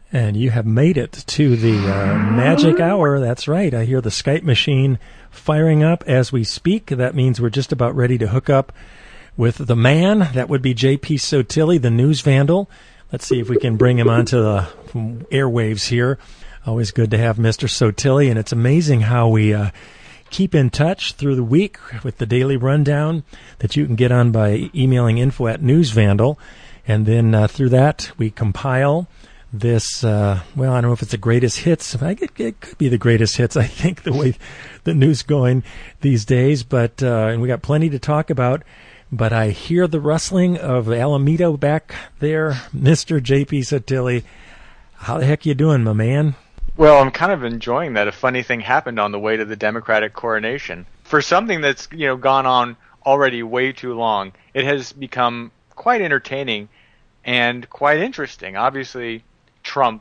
And you have made it to the magic hour. That's right. I hear the Skype machine firing up as we speak. That means we're just about ready to hook up with the man. That would be J.P. Sottile, the news vandal. Let's see if we can bring him onto the airwaves here. Always good to have Mr. Sottile, and it's amazing how we keep in touch through the week with the daily rundown that you can get on by emailing info@newsvandal. And then through that, we compile this, well, I don't know if it's the greatest hits. It could be the greatest hits, I think, the way the news going these days. But and we got plenty to talk about. But I hear the rustling of Alameda back there. Mr. J.P. Sottile, how the heck you doing, my man? Well, I'm kind of enjoying that. A funny thing happened on the way to the Democratic coronation. For something that's, gone on already way too long, it has become quite entertaining and quite interesting. Obviously, Trump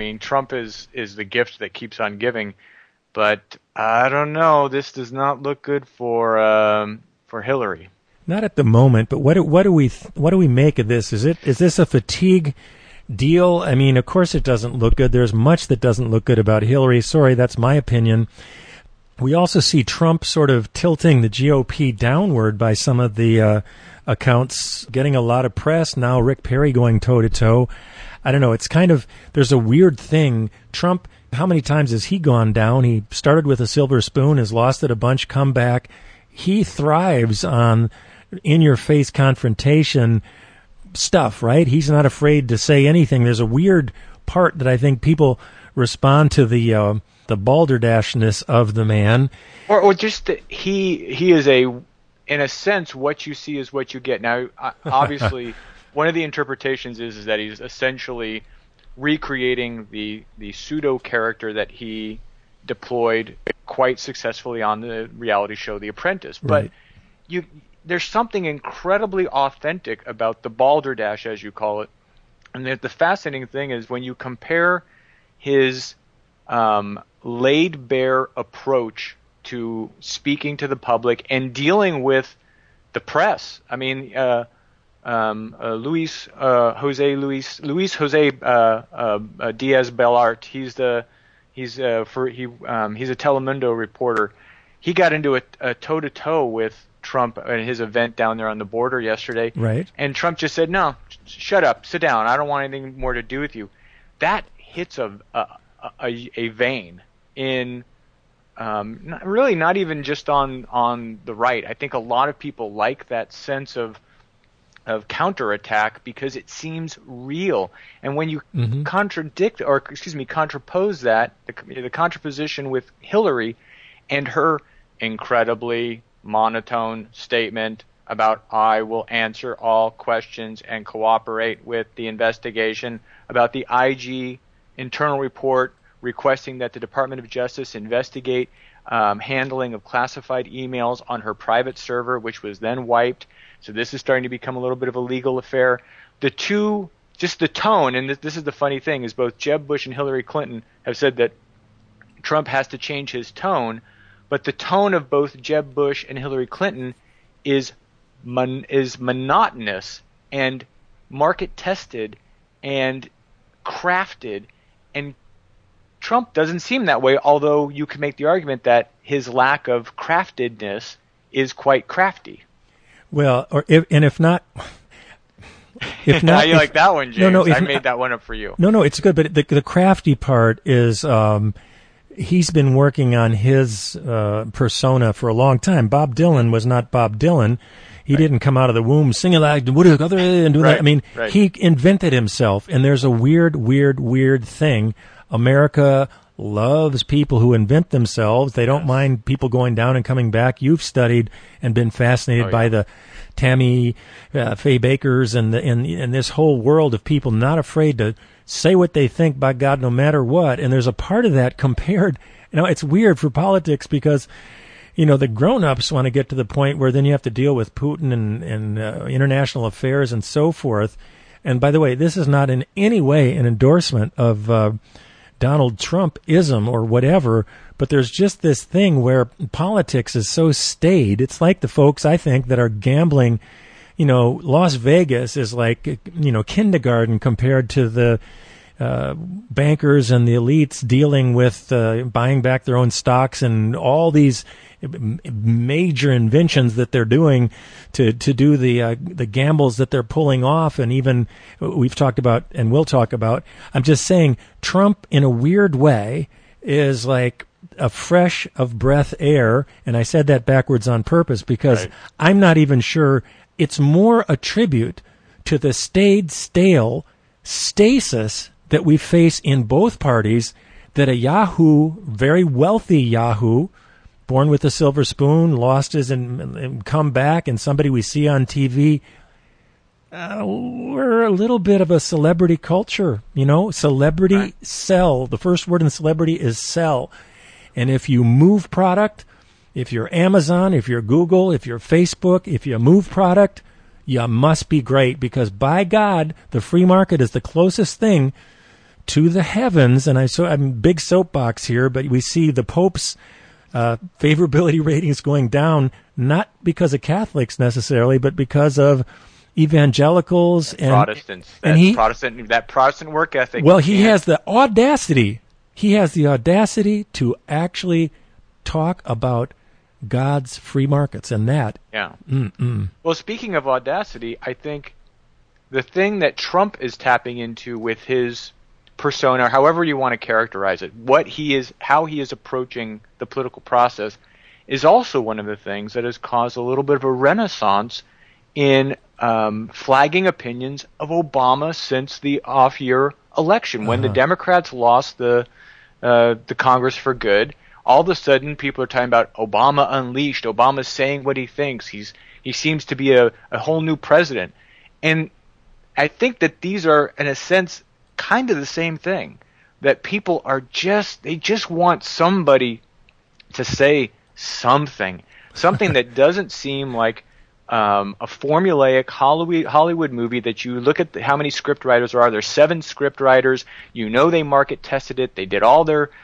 is the gift that keeps on giving, but I don't know. This does not look good for Hillary. Not at the moment, but what do we make of this? Is this a fatigue deal? I mean, of course it doesn't look good. There's much that doesn't look good about Hillary. Sorry, that's my opinion. We also see Trump sort of tilting the GOP downward by some of the accounts, getting a lot of press. Now Rick Perry going toe-to-toe. I don't know. It's kind of, there's a weird thing. Trump, how many times has he gone down? He started with a silver spoon, has lost it a bunch, come back. He thrives on in-your-face confrontation stuff, right? He's not afraid to say anything. There's a weird part that I think people respond to the balderdashness of the man. Or just that he is in a sense, what you see is what you get. Now, obviously, one of the interpretations is that he's essentially recreating the pseudo character that he deployed quite successfully on the reality show The Apprentice. But right. There's something incredibly authentic about the balderdash, as you call it. And the fascinating thing is when you compare his laid-bare approach to speaking to the public and dealing with the press. I mean, Luis Jose Diaz Balart. He's a Telemundo reporter. He got into a toe-to-toe with Trump at his event down there on the border yesterday. Right. And Trump just said, "No, shut up, sit down. I don't want anything more to do with you." That hits a vein in not even just on the right. I think a lot of people like that sense of counterattack because it seems real. And when you contrapose that, the contraposition with Hillary and her incredibly monotone statement about I will answer all questions and cooperate with the investigation, about the IG internal report requesting that the Department of Justice investigate handling of classified emails on her private server, which was then wiped. So this is starting to become a little bit of a legal affair. Just the tone, and this is the funny thing, is both Jeb Bush and Hillary Clinton have said that Trump has to change his tone, but the tone of both Jeb Bush and Hillary Clinton is monotonous and market-tested and crafted, and Trump doesn't seem that way, although you can make the argument that his lack of craftedness is quite crafty. Well, if not, how you like that one, James? No, I made that one up for you. No, it's good, but the crafty part is he's been working on his persona for a long time. Bob Dylan was not Bob Dylan. He didn't come out of the womb singing like and do that. I mean, he invented himself, and there's a weird thing. America loves people who invent themselves. They don't mind people going down and coming back. You've studied and been fascinated by the Tammy Faye Bakers and this whole world of people not afraid to say what they think, by God, no matter what. And there's a part of that compared, it's weird for politics because, the grown-ups want to get to the point where then you have to deal with Putin and international affairs and so forth. And by the way, this is not in any way an endorsement of Donald Trumpism or whatever, but there's just this thing where politics is so staid. It's like the folks, I think, that are gambling. Las Vegas is like, kindergarten compared to the bankers and the elites dealing with buying back their own stocks and all these major inventions that they're doing to do the gambles that they're pulling off, and even we've talked about and will talk about. I'm just saying, Trump, in a weird way, is like a fresh of breath air, and I said that backwards on purpose because I'm not even sure it's more a tribute to the stale stasis that we face in both parties, that a Yahoo, very wealthy Yahoo, born with a silver spoon, lost his and come back, and somebody we see on TV. We're a little bit of a celebrity culture, celebrity sell. The first word in celebrity is sell. And if you move product, if you're Amazon, if you're Google, if you're Facebook, if you move product, you must be great, because by God, the free market is the closest thing to the heavens. And I'm big soapbox here, but we see the Pope's favorability ratings going down, not because of Catholics necessarily, but because of evangelicals and Protestants. That Protestant work ethic. Well, he has the audacity. He has the audacity to actually talk about God's free markets, and that. Yeah. Well, speaking of audacity, I think the thing that Trump is tapping into with his persona, however you want to characterize it, how he is approaching the political process, is also one of the things that has caused a little bit of a renaissance in flagging opinions of Obama since the off-year election. When the Democrats lost the Congress for good, all of a sudden people are talking about Obama unleashed. Obama's saying what he thinks. He seems to be a whole new president. And I think that these are, in a sense, kind of the same thing. That people they just want somebody to say something that doesn't seem like a formulaic Hollywood movie that you look at how many script writers there are. There's 7 script writers. They market tested it. They did all their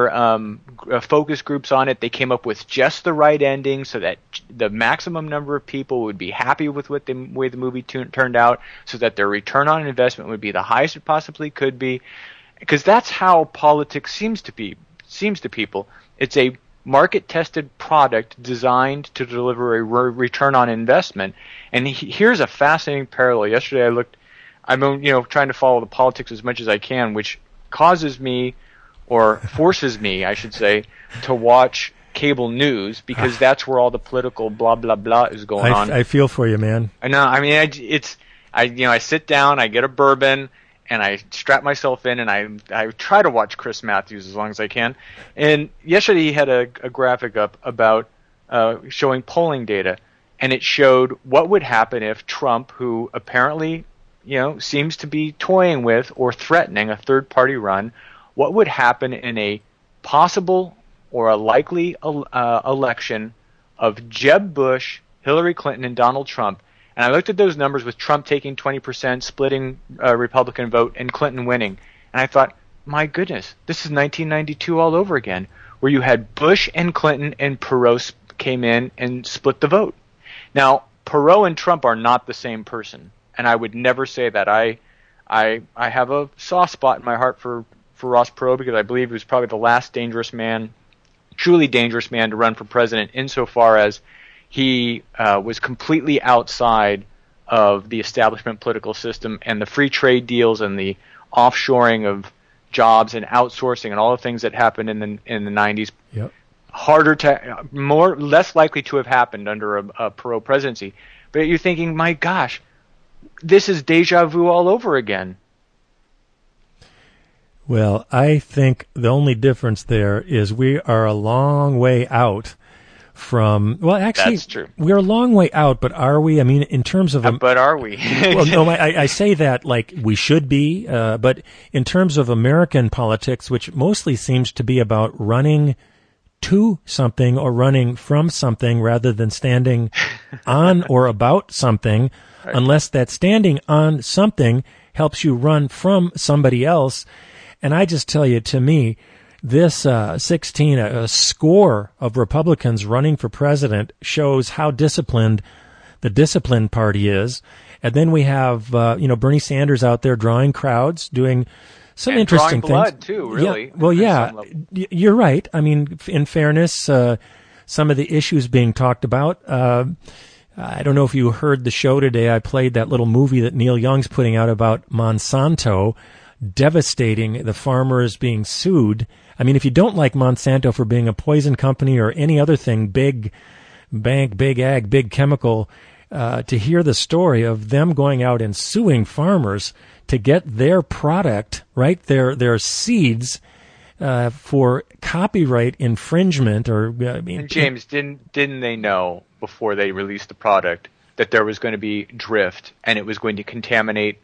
focus groups on it. They came up with just the right ending so that the maximum number of people would be happy with the way the movie turned out, so that their return on investment would be the highest it possibly could be. Because that's how politics seems to people. It's a market-tested product designed to deliver a return on investment. And here's a fascinating parallel. Yesterday I'm trying to follow the politics as much as I can, which causes me, or forces me, I should say, to watch cable news, because that's where all the political blah blah blah is going on. I feel for you, man. I know. I mean, I sit down, I get a bourbon, and I strap myself in, and I try to watch Chris Matthews as long as I can. And yesterday he had a graphic up about showing polling data, and it showed what would happen if Trump, who apparently seems to be toying with or threatening a third-party run, what would happen in a possible or a likely election of Jeb Bush, Hillary Clinton, and Donald Trump. And I looked at those numbers with Trump taking 20%, splitting Republican vote, and Clinton winning. And I thought, my goodness, this is 1992 all over again, where you had Bush and Clinton and Perot came in and split the vote. Now, Perot and Trump are not the same person, and I would never say that. I have a soft spot in my heart for Ross Perot, because I believe he was probably the last truly dangerous man to run for president, insofar as he was completely outside of the establishment political system and the free trade deals and the offshoring of jobs and outsourcing and all the things that happened in the 90s. Yep. Less likely to have happened under a Perot presidency. But you're thinking, my gosh, this is deja vu all over again. Well, I think the only difference there is we are a long way out from, well, actually, that's true. We're a long way out, but are we? I mean, in terms of... but are we? Well, no, I say that like we should be, but in terms of American politics, which mostly seems to be about running to something or running from something rather than standing on or about something, right, unless that standing on something helps you run from somebody else. And I just tell you, to me, this a score of Republicans running for president shows how disciplined the disciplined party is. And then we have, Bernie Sanders out there drawing crowds, doing some and interesting drawing blood things too. Really. Yeah, well, yeah, you're right. I mean, in fairness, some of the issues being talked about. I don't know if you heard the show today. I played that little movie that Neil Young's putting out about Monsanto devastating the farmers being sued. I mean, if you don't like Monsanto for being a poison company or any other thing, big bank, big ag, big chemical, to hear the story of them going out and suing farmers to get their product, right, their seeds, for copyright infringement, or I mean, and James, didn't they know before they released the product that there was going to be drift and it was going to contaminate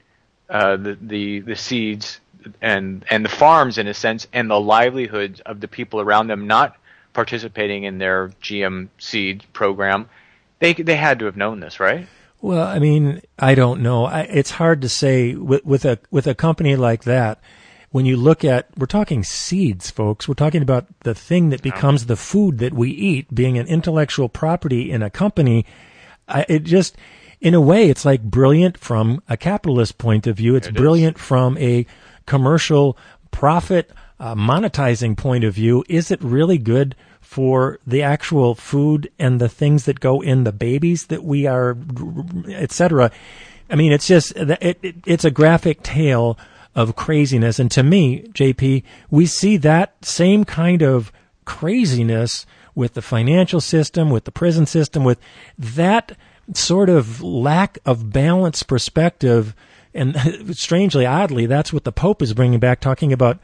the seeds and the farms, in a sense, and the livelihoods of the people around them not participating in their GM seed program? They had to have known this, right? Well, I mean, I don't know. It's hard to say with a company like that. When you look at, we're talking seeds, folks. We're talking about the thing that becomes the food that we eat, being an intellectual property in a company. It just, in a way, it's like brilliant from a capitalist point of view. It's brilliant from a commercial profit monetizing point of view. Is it really good for the actual food and the things that go in the babies that we are, et cetera? I mean, it's just, it's a graphic tale of craziness. And to me, JP, we see that same kind of craziness with the financial system, with the prison system, with that sort of lack of balanced perspective. And strangely, oddly, that's what the Pope is bringing back, talking about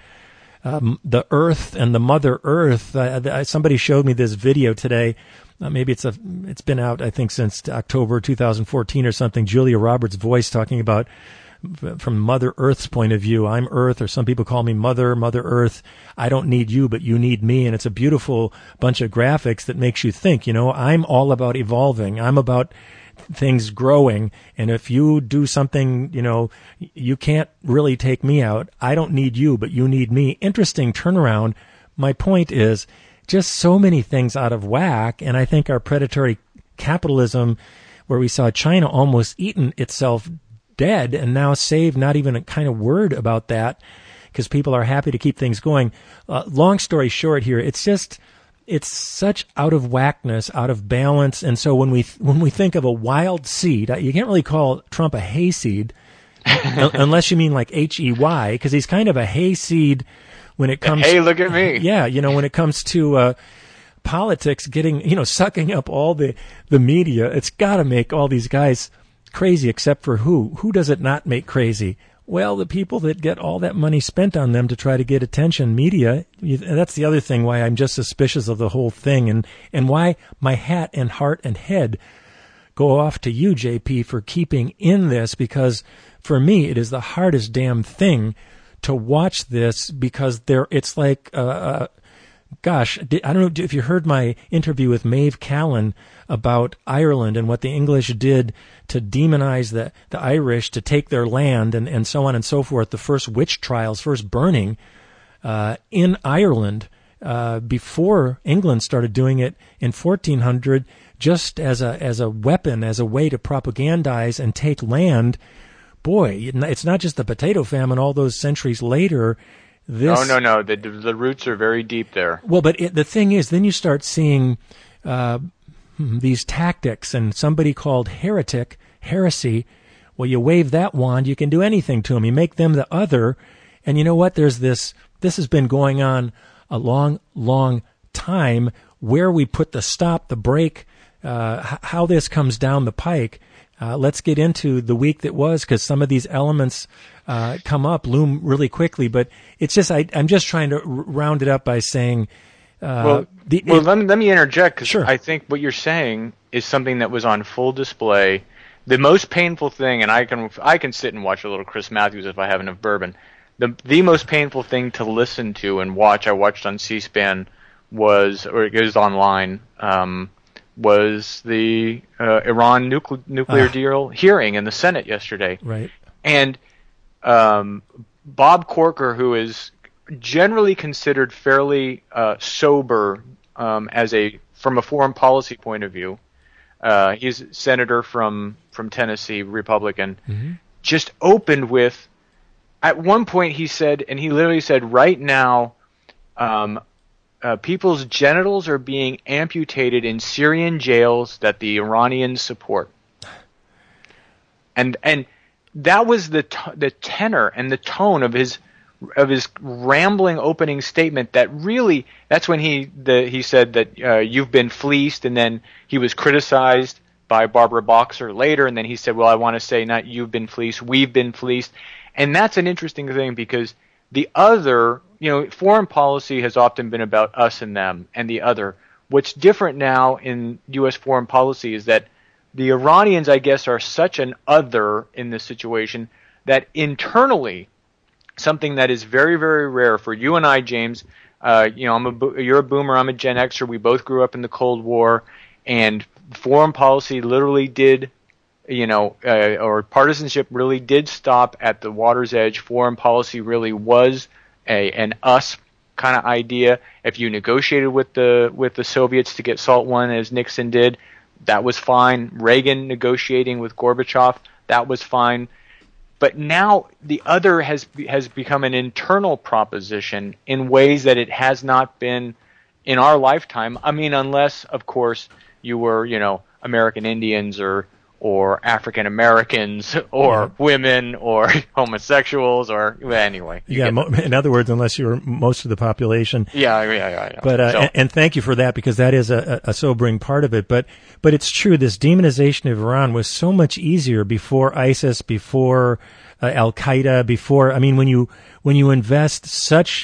the earth and the Mother Earth. Somebody showed me this video today. Maybe it's been out, I think, since October 2014 or something. Julia Roberts' voice talking about, from Mother Earth's point of view, I'm Earth, or some people call me Mother Earth. I don't need you, but you need me. And it's a beautiful bunch of graphics that makes you think, I'm all about evolving. I'm about things growing. And if you do something, you can't really take me out. I don't need you, but you need me. Interesting turnaround. My point is just so many things out of whack. And I think our predatory capitalism, where we saw China almost eaten itself dead and now saved, not even a kind of word about that, because people are happy to keep things going. Long story short here, it's such out of whackness, out of balance. And so when we think of a wild seed, you can't really call Trump a hayseed unless you mean like HEY, because he's kind of a hayseed when it comes. Hey, look at me. Yeah, when it comes to politics, getting sucking up all the media, it's got to make all these guys crazy, except for who? Who does it not make crazy? Well, the people that get all that money spent on them to try to get attention, media. That's the other thing why I'm just suspicious of the whole thing, and why my hat and heart and head go off to you, JP, for keeping in this, because for me it is the hardest damn thing to watch this, because it's like, gosh, I don't know if you heard my interview with Maeve Callan about Ireland and what the English did to demonize the Irish, to take their land, and so on and so forth. The first witch trials, first burning in Ireland before England started doing it in 1400, just as a weapon, as a way to propagandize and take land. Boy, it's not just the potato famine all those centuries later. No. The roots are very deep there. Well, but the thing is, then you start seeing these tactics, and somebody called heresy. Well, you wave that wand, you can do anything to them. You make them the other, and you know what? There's this has been going on a long, long time. Where we put the stop, the break, how this comes down the pike. Let's get into the week that was, because some of these elements loom really quickly. But it's just, I'm just trying to round it up by saying, let me interject, because sure. I think what you're saying is something that was on full display. The most painful thing, and I can sit and watch a little Chris Matthews if I have enough bourbon. The most painful thing to listen to and watch, I watched on C-SPAN, it goes online, was the Iran nuclear deal hearing in the Senate yesterday. Right. And Bob Corker, who is generally considered fairly sober from a foreign policy point of view, he's a senator from Tennessee, Republican, just opened with at one point he said, and he literally said, right now, people's genitals are being amputated in Syrian jails that the Iranians support. And that was the tenor and the tone of his rambling opening statement. That's when he said that you've been fleeced, and then he was criticized by Barbara Boxer later, and then he said, well, I want to say not you've been fleeced, we've been fleeced. And that's an interesting thing, because the other, foreign policy has often been about us and them and the other. What's different now in U.S. foreign policy is that the Iranians, I guess, are such an other in this situation that internally, something that is very, very rare for you and I, James, you're a boomer, I'm a Gen Xer, we both grew up in the Cold War, and foreign policy literally did, or partisanship really did stop at the water's edge. Foreign policy really was an us kind of idea. If you negotiated with the Soviets to get SALT I, as Nixon did, that was fine. Reagan negotiating with Gorbachev, that was fine. But now the other has become an internal proposition in ways that it has not been in our lifetime. I mean, unless, of course, you were, American Indians or African Americans or women or homosexuals or anyway. In other words, unless you're most of the population. Yeah. But and thank you for that, because that is a sobering part of it. But it's true. This demonization of Iran was so much easier before ISIS, before Al Qaeda, before. I mean, when you invest such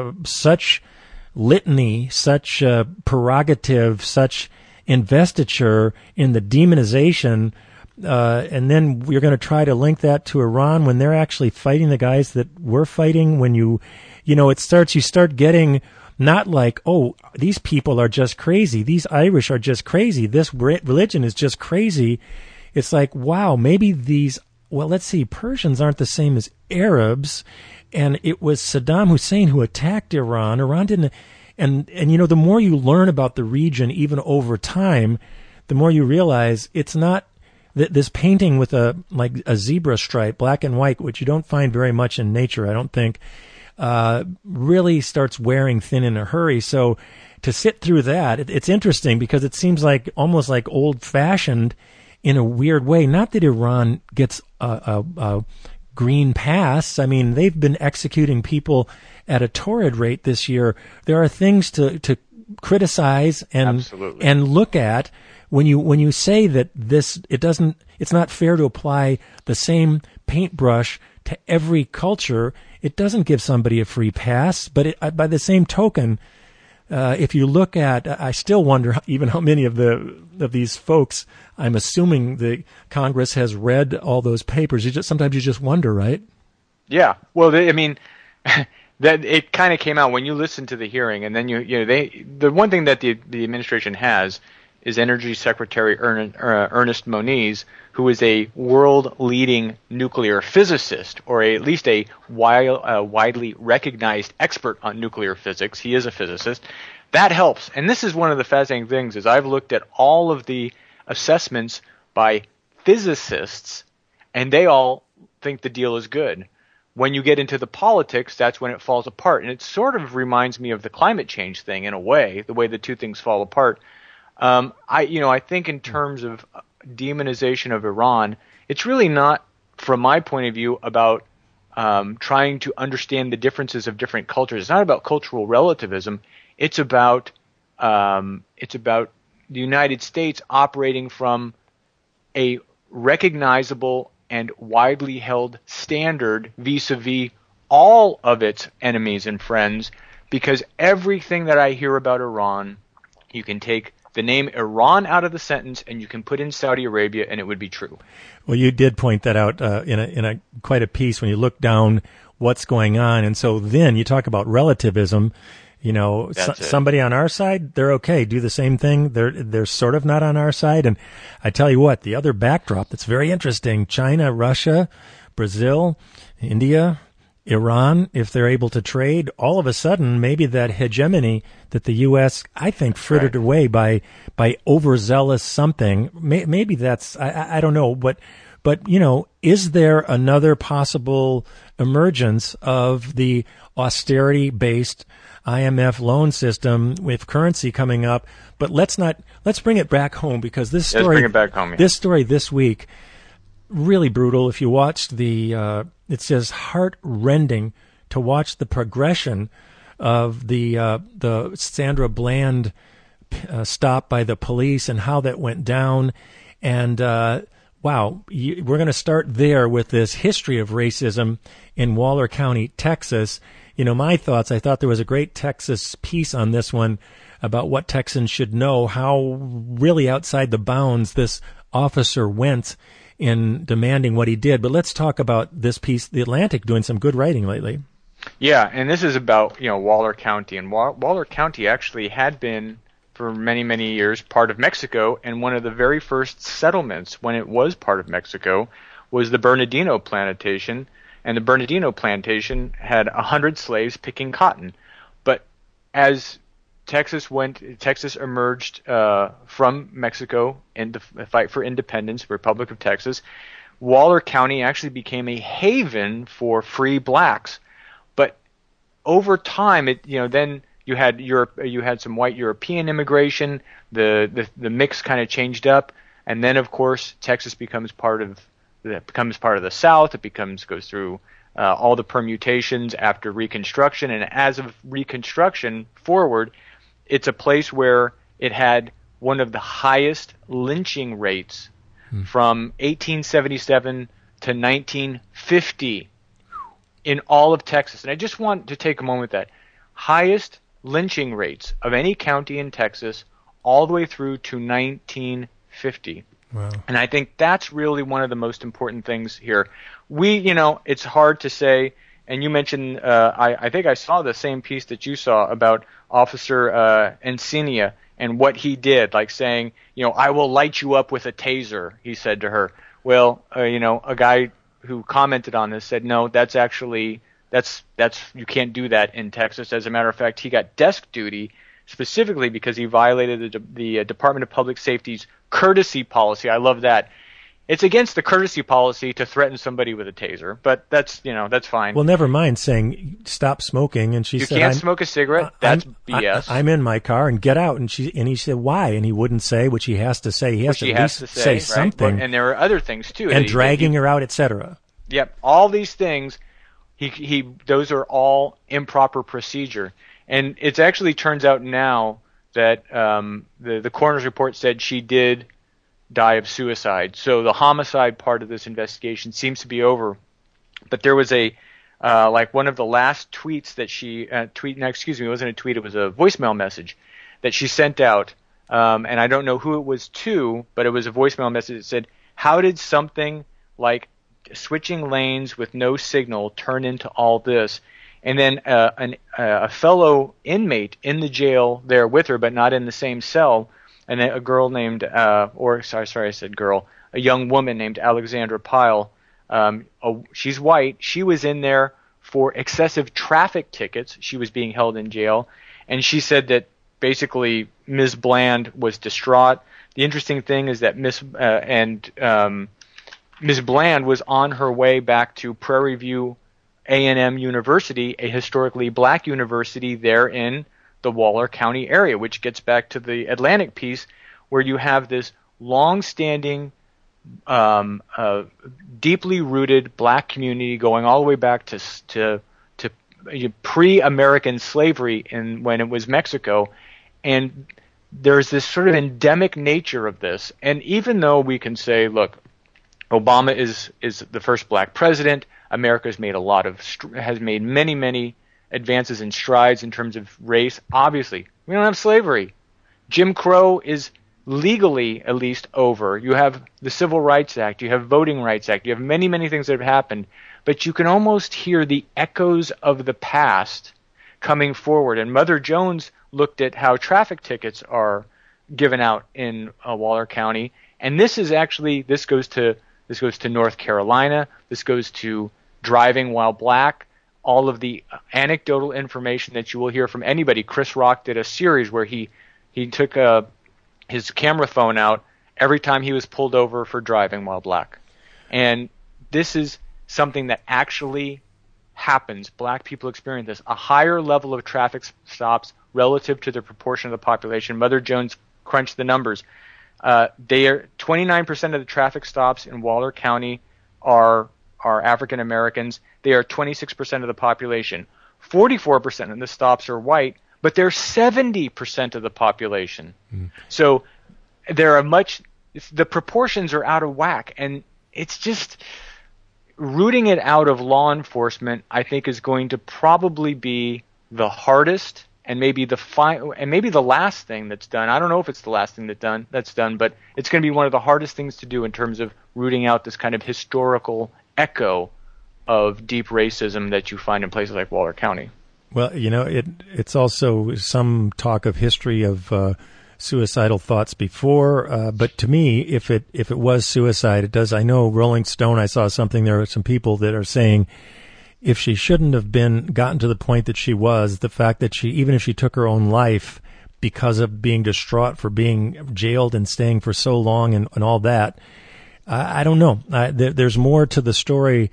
litany, such prerogative, such investiture in the demonization, and then you're going to try to link that to Iran when they're actually fighting the guys that we're fighting. When you start getting not like, oh, these people are just crazy, these Irish are just crazy, this religion is just crazy. It's like, wow, maybe Persians aren't the same as Arabs, and it was Saddam Hussein who attacked Iran. Iran didn't. And the more you learn about the region, even over time, the more you realize it's not this painting with a zebra stripe, black and white, which you don't find very much in nature, I don't think, really starts wearing thin in a hurry. So to sit through that, it's interesting, because it seems like almost like old-fashioned in a weird way. Not that Iran gets a green pass. I mean, they've been executing people at a torrid rate this year. There are things to criticize and look at when you say that it's not fair to apply the same paintbrush to every culture. It doesn't give somebody a free pass. But by the same token, if you look at, I still wonder even how many of these folks, I'm assuming the Congress has read all those papers. Sometimes you just wonder, right? Yeah. Well, that it kind of came out when you listen to the hearing, and then the one thing that the administration has is Energy Secretary Ernest Moniz, who is a world-leading nuclear physicist, or at least a widely recognized expert on nuclear physics. He is a physicist. That helps. And this is one of the fascinating things, is I've looked at all of the assessments by physicists, and they all think the deal is good. When you get into the politics, that's when it falls apart. And it sort of reminds me of the climate change thing in a way, the way the two things fall apart. I think in terms of demonization of Iran, it's really not, from my point of view, about trying to understand the differences of different cultures. It's not about cultural relativism. It's about the United States operating from a recognizable and widely held standard vis-a-vis all of its enemies and friends, because everything that I hear about Iran, you can take the name Iran out of the sentence and you can put in Saudi Arabia and it would be true. Well, you did point that out in a quite a piece when you look down what's going on. And so then you talk about relativism. Somebody on our side, they're okay, do the same thing. They're sort of not on our side. And I tell you what, the other backdrop that's very interesting, China, Russia, Brazil, India, Iran, if they're able to trade, all of a sudden, maybe that hegemony that the U.S., I think, frittered away by overzealous something, maybe that's, I don't know, but is there another possible emergence of the austerity-based IMF loan system with currency coming up. But let's bring it back home, because this story, bring it back home, yeah. This story this week, really brutal. If you watched it's just heart-rending to watch the progression of the Sandra Bland stop by the police and how that went down. And wow, we're going to start there with this history of racism in Waller County, Texas. My thoughts, I thought there was a great Texas piece on this one about what Texans should know, how really outside the bounds this officer went in demanding what he did. But let's talk about this piece, The Atlantic doing some good writing lately. Yeah, and this is about, Waller County. And Waller County actually had been, for many, many years, part of Mexico, and one of the very first settlements when it was part of Mexico was the Bernardino Plantation, and the Bernardino Plantation had 100 slaves picking cotton. But as Texas emerged from Mexico in the fight for independence, Republic of Texas, Waller County actually became a haven for free blacks. But over time, then you had some white European immigration. The mix kind of changed up, and then of course Texas becomes part of the South. It goes through all the permutations after Reconstruction, and as of Reconstruction forward, it's a place where it had one of the highest lynching rates from 1877 to 1950 in all of Texas. And I just want to take a moment with that. Highest lynching rates of any county in Texas all the way through to 1950. Wow. And I think that's really one of the most important things here. It's hard to say, and you mentioned, I think I saw the same piece that you saw about Officer Encinia and what he did, like saying, I will light you up with a taser, he said to her. Well, a guy who commented on this said, no, that's you can't do that in Texas. As a matter of fact, he got desk duty specifically because he violated the Department of Public Safety's courtesy policy. I love that. It's against the courtesy policy to threaten somebody with a taser, but that's fine. Well, never mind saying stop smoking, and she said, "You can't smoke a cigarette." That's BS. I'm in my car and get out, and he said, "Why?" And he wouldn't say, which he has to say. He has to at least say right? something. And there are other things too, and dragging her out, etc. Yep, all these things. Those are all improper procedure, and it actually turns out now that the coroner's report said she did die of suicide. So the homicide part of this investigation seems to be over. But there was one of the last tweets that she it wasn't a tweet, it was a voicemail message that she sent out. And I don't know who it was to, but it was a voicemail message that said, "How did something like switching lanes with no signal turn into all this?" And then a fellow inmate in the jail there with her, but not in the same cell, and a girl named, a young woman named Alexandra Pyle. She's white. She was in there for excessive traffic tickets. She was being held in jail, and she said that basically Ms. Bland was distraught. The interesting thing is that Ms. Bland was on her way back to Prairie View A&M University, a historically black university there in the Waller County area, which gets back to the Atlantic piece where you have this long-standing, deeply rooted black community going all the way back to pre-American slavery when it was Mexico. And there's this sort of endemic nature of this. And even though we can say, look, Obama is the first black president, America has made many advances and strides in terms of race. Obviously, we don't have slavery. Jim Crow is legally at least over. You have the Civil Rights Act. You have Voting Rights Act. You have many things that have happened. But you can almost hear the echoes of the past coming forward. And Mother Jones looked at how traffic tickets are given out in Waller County. And this goes to North Carolina. This goes to driving while black. All of the anecdotal information that you will hear from anybody. Chris Rock did a series where he took his camera phone out every time he was pulled over for driving while black. And this is something that actually happens, black people experience this, a higher level of traffic stops relative to the proportion of the population. Mother Jones crunched the numbers. They are 29% of the traffic stops in Waller County are African Americans. They are 26% of the population. 44% of the stops are white, but they're 70% of the population. So the proportions are out of whack, and it's just rooting it out of law enforcement, I think, is going to probably be the hardest and maybe the last thing that's done. I don't know if it's the last thing that's done, but it's going to be one of the hardest things to do in terms of rooting out this kind of historical echo of deep racism that you find in places like Waller County. Well, it's also some talk of history of suicidal thoughts before, but to me, if it was suicide, it does. I know Rolling Stone, I saw something, there are some people that are saying if she shouldn't have gotten to the point that she was, the fact that even if she took her own life because of being distraught for being jailed and staying for so long and all that, I don't know. There's more to the story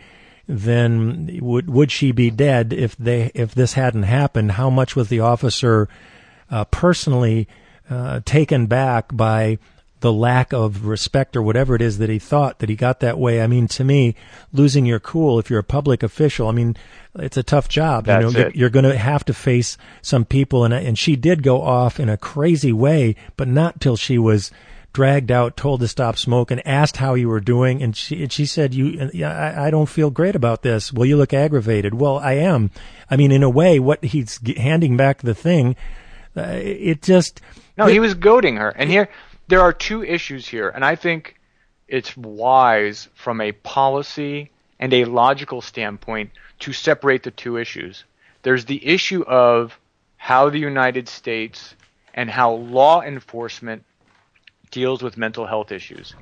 than would she be dead if this hadn't happened. How much was the officer personally taken back by the lack of respect or whatever it is that he thought that he got that way? I mean, to me, losing your cool if you're a public official, I mean, it's a tough job. You're going to have to face some people, and she did go off in a crazy way, but not till she was dragged out, told to stop smoking, asked how you were doing, and she said, I don't feel great about this. Well, you look aggravated. Well, I am. I mean, in a way, what he's handing back the thing, it just... No, he was goading her. And here, there are two issues here, and I think it's wise from a policy and a logical standpoint to separate the two issues. There's the issue of how the United States and how law enforcement deals with mental health issues.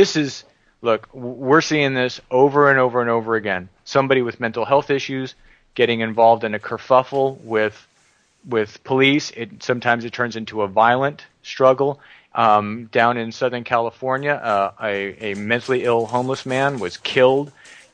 Look, we're seeing this over and over and over again. Somebody with mental health issues getting involved in a kerfuffle with police. Sometimes it turns into a violent struggle. Down in Southern California, a mentally ill homeless man was killed.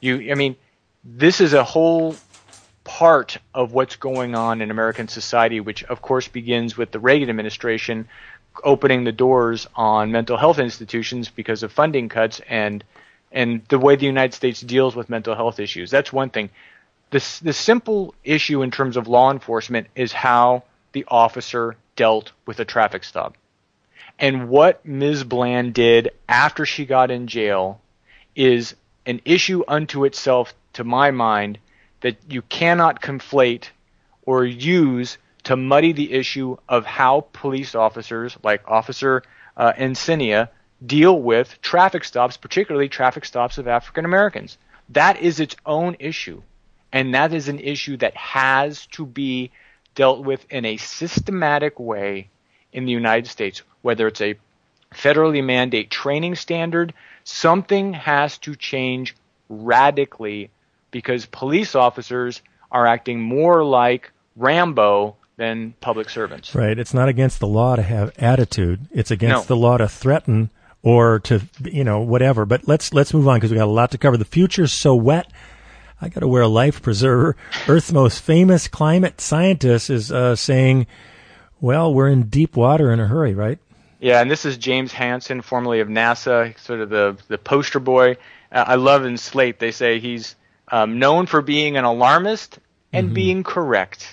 This is a whole part of what's going on in American society, which of course begins with the Reagan administration opening the doors on mental health institutions because of funding cuts and the way the United States deals with mental health issues. That's one thing. The simple issue in terms of law enforcement is how the officer dealt with a traffic stop. And what Ms. Bland did after she got in jail is an issue unto itself, to my mind, that you cannot conflate or use to muddy the issue of how police officers, like Officer Encinia, deal with traffic stops, particularly traffic stops of African Americans. That is its own issue, and that is an issue that has to be dealt with in a systematic way in the United States, whether it's a federally mandate training standard. Something has to change radically because police officers are acting more like Rambo than public servants. Right. It's not against the law to have attitude. It's against the law to threaten or to, whatever. But let's move on because we got a lot to cover. The future's so wet. I got to wear a life preserver. Earth's most famous climate scientist is saying, well, we're in deep water in a hurry, right? Yeah, and this is James Hansen, formerly of NASA, sort of the poster boy. I love in Slate, they say he's known for being an alarmist and being correct.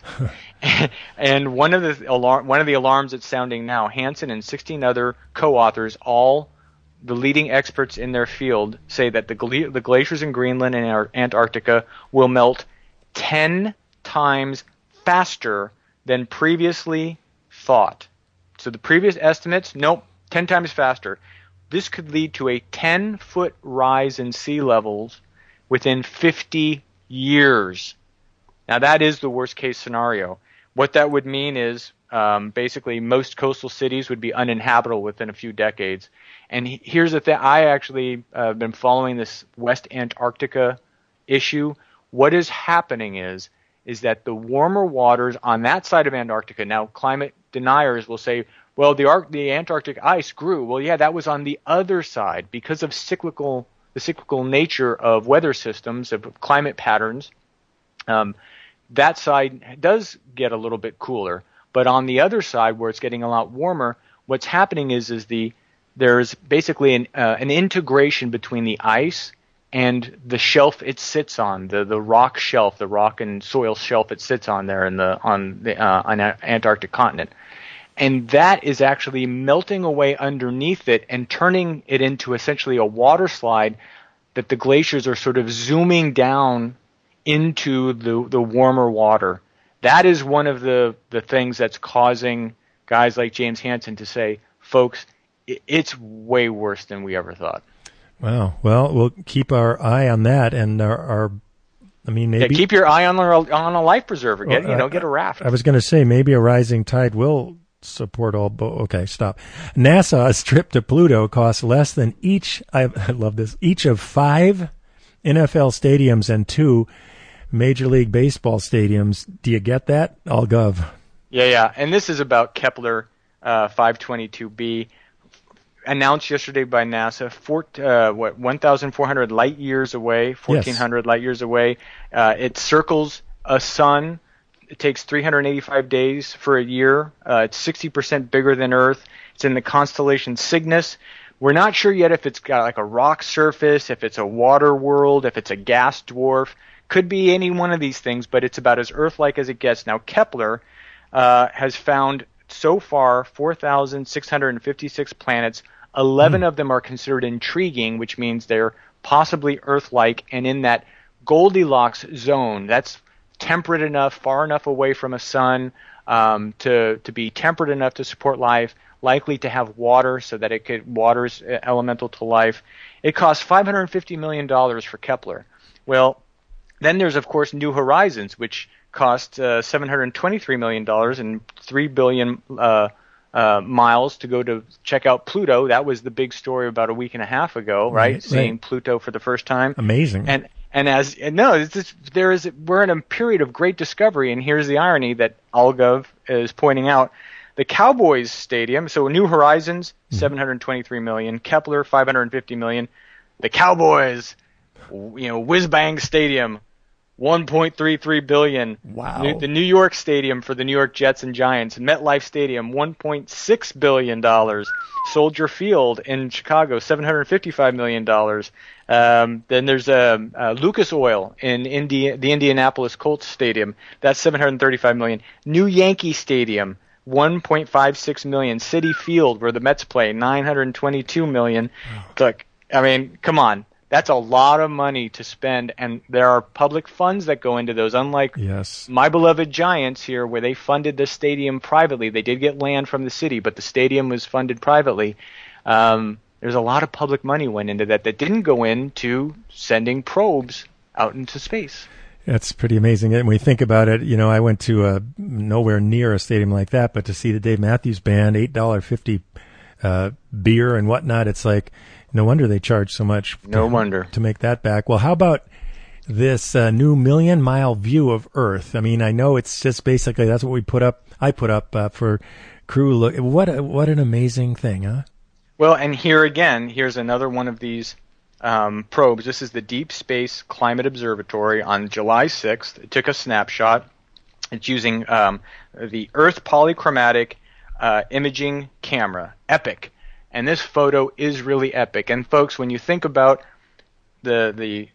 And one of the alarms that's sounding now, Hansen and 16 other co-authors, all the leading experts in their field, say that the glaciers in Greenland and Antarctica will melt 10 times faster than previously thought. So the previous estimates, 10 times faster. This could lead to a 10-foot rise in sea levels within 50 years. Now that is the worst case scenario. What that would mean is basically most coastal cities would be uninhabitable within a few decades. And here's the thing. I actually have been following this West Antarctica issue. What is happening is that the warmer waters on that side of Antarctica, now climate deniers will say, well, the Antarctic ice grew. Well, yeah, that was on the other side because of the cyclical nature of weather systems, of climate patterns. That side does get a little bit cooler. But on the other side, where it's getting a lot warmer, what's happening is there's basically an integration between the ice and the shelf it sits on, the rock shelf, the rock and soil shelf it sits on there on the Antarctic continent. And that is actually melting away underneath it and turning it into essentially a water slide that the glaciers are sort of zooming down into the warmer water. That is one of the things that's causing guys like James Hansen to say, folks, it's way worse than we ever thought. Wow. Well, we'll keep our eye on that, and maybe keep your eye on a life preserver. Get a raft. I was going to say maybe a rising tide will support all. Okay, stop. NASA's trip to Pluto costs less than each. I love this. Each of 5 NFL stadiums and 2 Major League Baseball stadiums. Do you get that? All gov. Yeah. And this is about Kepler 522b. Announced yesterday by NASA, 1,400 light years away, 1,400 light years away. It circles a sun. It takes 385 days for a year. It's 60% bigger than Earth. It's in the constellation Cygnus. We're not sure yet if it's got like a rock surface, if it's a water world, if it's a gas dwarf. Could be any one of these things, but it's about as Earth-like as it gets. Now, Kepler has found so far 4,656 planets. 11 of them are considered intriguing, which means they're possibly Earth-like and in that Goldilocks zone. That's temperate enough, far enough away from a sun to be temperate enough to support life, likely to have water so that water's elemental to life. It costs $550 million for Kepler. Well, then there's, of course, New Horizons, which cost $723 million and 3 billion miles to go to check out Pluto. That was the big story about a week and a half ago, right? Seeing Pluto for the first time. Amazing. We're in a period of great discovery, and here's the irony that Algov is pointing out. The Cowboys Stadium, so New Horizons, $723 million, Kepler, $550 million. The Cowboys, whiz-bang stadium, $1.33 billion. Wow. The New York Stadium for the New York Jets and Giants, MetLife Stadium, $1.6 billion. Soldier Field in Chicago, $755 million. Then there's Lucas Oil in the Indianapolis Colts Stadium. That's $735 million. New Yankee Stadium, $1.56 million. Citi Field, where the Mets play, $922 million. Look, I mean, come on. That's a lot of money to spend, and there are public funds that go into those, unlike my beloved Giants here, where they funded the stadium privately. They did get land from the city, but the stadium was funded privately. There's a lot of public money went into that didn't go into sending probes out into space. That's pretty amazing. And when we think about it, I went to nowhere near a stadium like that, but to see the Dave Matthews Band, $8.50 beer and whatnot, it's like, no wonder they charge so much. To make that back. Well, how about this new 1 million mile view of Earth? I mean, I know it's just basically that's what I put up for crew look. What an amazing thing, huh? Well, and here's another one of these probes. This is the Deep Space Climate Observatory on July 6th. It took a snapshot. It's using the Earth Polychromatic Imaging Camera, EPIC. And this photo is really epic. And folks, when you think about the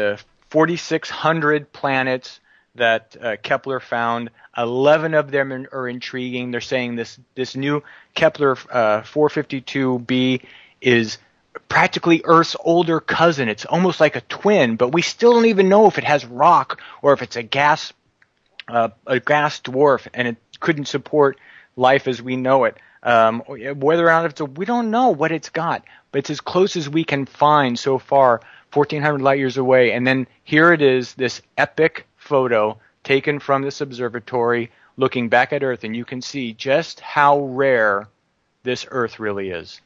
4,600 planets that Kepler found, 11 of them are intriguing. They're saying this new Kepler 452b is practically Earth's older cousin. It's almost like a twin, but we still don't even know if it has rock or if it's a gas dwarf, and it couldn't support life as we know it. Whether or not we don't know what it's got, but it's as close as we can find so far, 1,400 light years away. And then here it is, this epic photo taken from this observatory looking back at Earth, and you can see just how rare this Earth really is.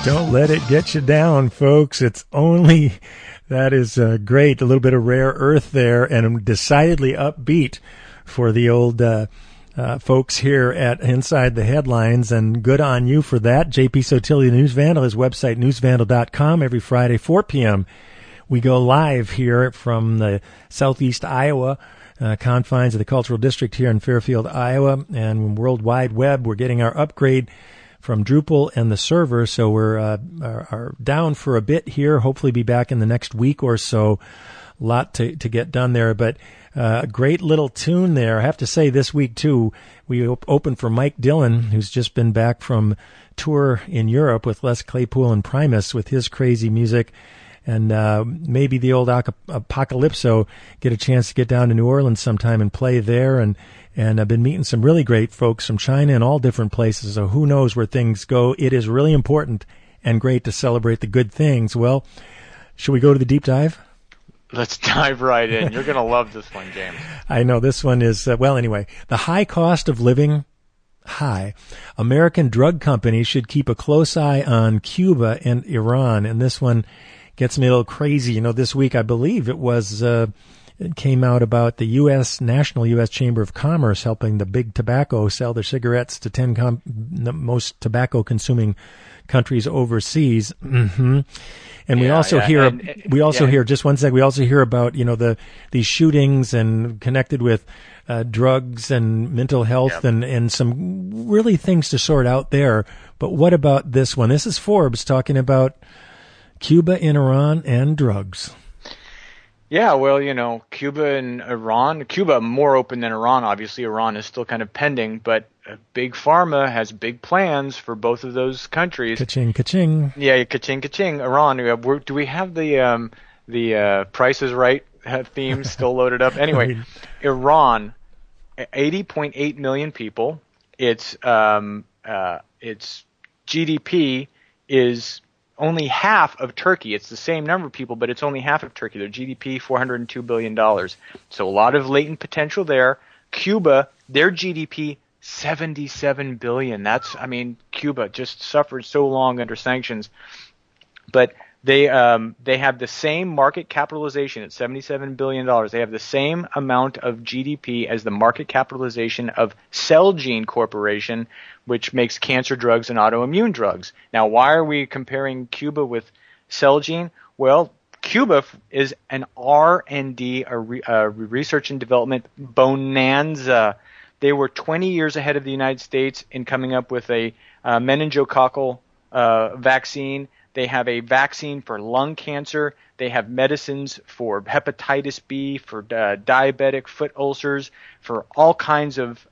Don't let it get you down, folks. It's only, that is great. A little bit of rare earth there, and decidedly upbeat for the old folks here at Inside the Headlines, and good on you for that. JP Sotilli, News Vandal, his website, newsvandal.com. Every Friday, 4 p.m., we go live here from the southeast Iowa confines of the Cultural District here in Fairfield, Iowa, and World Wide Web. We're getting our upgrade from Drupal and the server, so we're are down for a bit here. Hopefully be back in the next week or so. A lot to get done there, but a great little tune there. I have to say this week, too, we opened for Mike Dillon, who's just been back from tour in Europe with Les Claypool and Primus with his crazy music. And maybe the old Apocalypso get a chance to get down to New Orleans sometime and play there. And I've been meeting some really great folks from China and all different places, so who knows where things go. It is really important and great to celebrate the good things. Well, should we go to the deep dive? Let's dive right in. You're going to love this one, James. I know this one is, well, anyway, the high cost of living high. American drug companies should keep a close eye on Cuba and Iran, and this one gets me a little crazy. You know, this week, I believe it was, it came out about the National U.S. Chamber of Commerce helping the big tobacco sell their cigarettes to 10 the most tobacco-consuming countries overseas. Mm-hmm. And we also hear, just one sec, we also hear about, you know, these shootings and connected with drugs and mental health and some really things to sort out there. But what about this one? This is Forbes talking about Cuba and Iran and drugs. Yeah, well, you know, Cuba and Iran, Cuba more open than Iran, obviously. Iran is still kind of pending, but Big Pharma has big plans for both of those countries. Ka-ching, ka-ching. Yeah, ka-ching, ka-ching. Iran, do we have the Price is Right theme still loaded up? Anyway, Iran, 80.8 million people. Its GDP is only half of Turkey. It's the same number of people, but it's only half of Turkey. Their GDP, $402 billion. So a lot of latent potential there. Cuba, their GDP, $77 billion. Cuba just suffered so long under sanctions. But they have the same market capitalization at $77 billion. They have the same amount of GDP as the market capitalization of Celgene Corporation, which makes cancer drugs and autoimmune drugs. Now, why are we comparing Cuba with Celgene? Well, Cuba is an R&D, a research and development bonanza. They were 20 years ahead of the United States in coming up with a meningococcal vaccine. They have a vaccine for lung cancer. They have medicines for hepatitis B, for diabetic foot ulcers, for all kinds of